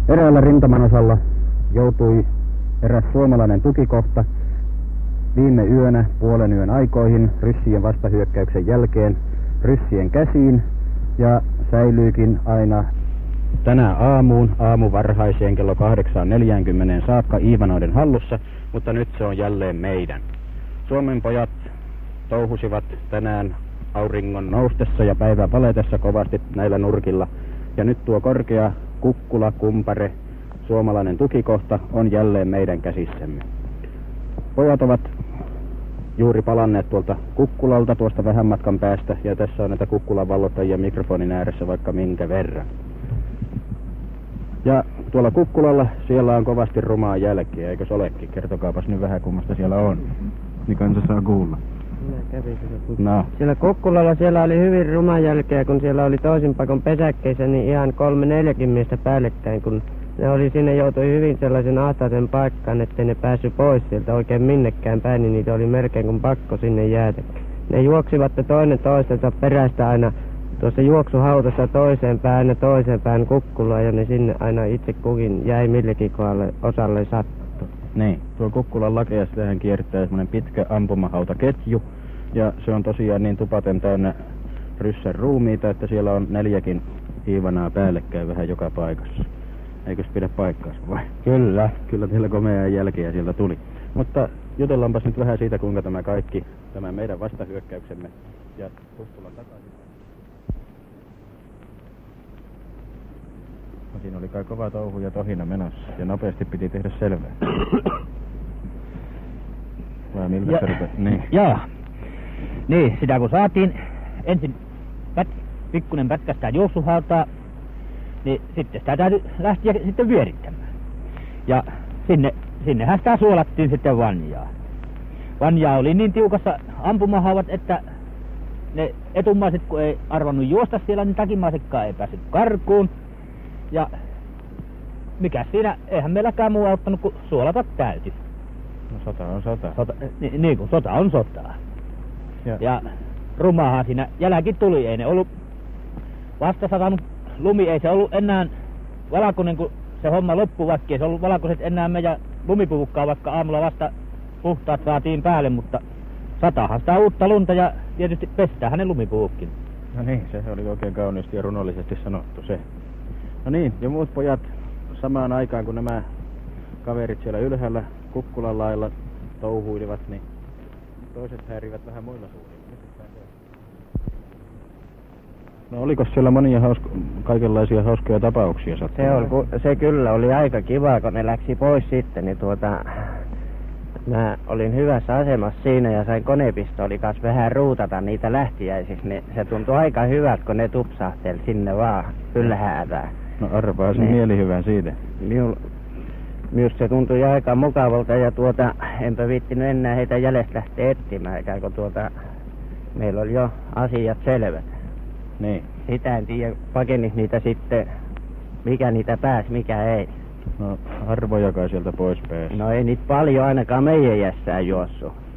Eräällä rintaman-osalla joutui eräs suomalainen tukikohta viime yönä puolen yön aikoihin ryssien vastahyökkäyksen jälkeen ryssien käsiin ja säilyykin aina tänä aamuvarhaiseen kello 8:40 saakka Iivanoiden hallussa, mutta nyt se on jälleen meidän. Suomen pojat touhusivat tänään auringon noustessa ja päivän valetessa kovasti näillä nurkilla. Ja nyt tuo korkea Kukkula, Kumpare, suomalainen tukikohta on jälleen meidän käsissämme. Pojat ovat juuri palanneet tuolta Kukkulalta tuosta vähän matkan päästä, ja tässä on näitä Kukkulan vallottajia mikrofonin ääressä vaikka minkä verran. Ja tuolla Kukkulalla siellä on kovasti rumaa jälkeä, eikös olekin? Kertokaapas nyt vähän kummasta siellä on. Niin kansa saa kuulla. No. Siellä Kukkulalla siellä oli hyvin rumaa jälkeä, kun siellä oli toisin paikon pesäkkeissä, niin ihan 3-4 miestä päällekkäin, kun ne oli sinne joutui hyvin sellaisen ahtaisen paikkaan, ettei ne päässyt pois sieltä oikein minnekään päin, niin niitä oli melkein kuin pakko sinne jäädä. Ne juoksivat toinen toistensa perästä aina tuossa juoksuhautassa toiseen päin Kukkulaa, ja ne sinne aina itse kukin jäi millekin kohdalle osalle sattu. Niin, tuo Kukkulan lakeja, sitähän kiertää semmoinen pitkä ampumahautaketju, ja se on tosiaan niin tupaten täynnä ryssän ruumiita, että siellä on 4 Iivanaa päällekkäin vähän joka paikassa. Eikös pidä paikkaansa vai? Kyllä. Kyllä teillä komeaa jälkeä sieltä tuli. Mutta jutellaanpas nyt vähän siitä, kuinka tämä meidän vastahyökkäyksemme ja Kukkulan takaisin. No, siinä oli kai kova touhu ja tohina menossa ja nopeasti piti tehdä selvää. Vai miltä se rupesi? Niin. Joo. Niin, sitä kun saatiin ensin pikkunen pätkästää juoksuhautaa, niin sitten sitä täytyy lähteä sitten vyörittämään. Ja sinnehän sitä suolattiin sitten vanjaa. Vanjaa oli niin tiukassa ampumahauvat, että ne etumaiset kun ei arvannut juosta siellä, niin takimaisetkaan ei päässyt karkuun. Ja mikä siinä, eihän meilläkään muu auttanut kuin suolata täytyy. No sota on sota. Niin kuin sota on sotaa. Ja rumahan siinä jälki tuli, ei ne ollut vasta satanut lumi, ei se ollut enää valkoinen, kun se homma loppui, vaikka ei se ollut valkoiset enää meidän lumipuvukkaa, vaikka aamulla vasta puhtaat saatiin päälle, mutta satahan sitä uutta lunta ja tietysti pestää hänen lumipuvukkin. No niin, se oli oikein kauniisti ja runollisesti sanottu se. No niin, ja muut pojat samaan aikaan, kun nämä kaverit siellä ylhäällä Kukkulan lailla touhuilivat, niin toiset häirivät vähän muilla suunnilla. No oliko siellä monia kaikenlaisia hauskoja tapauksia sattunut? Se kyllä oli aika kiva, kun ne läksi pois sitten, niin mä olin hyvässä asemassa siinä ja sain konepistooli kanssa vähän ruutata niitä lähtiäisiksi, niin se tuntui aika hyvältä, kun ne tupsahteli sinne vaan ylhäällä. No arvaa sen mielihyvän siitä. Myös se tuntui aika mukavalta ja enpä viittinyt enää heitä jäljestä lähteä etsimään, kun meillä oli jo asiat selvät. Niin. Sitä en tiedä, pakenis niitä sitten, mikä niitä pääsi, mikä ei. No harvojakaan sieltä pois pääsi. No ei niitä paljon ainakaan meidän jässään juossut.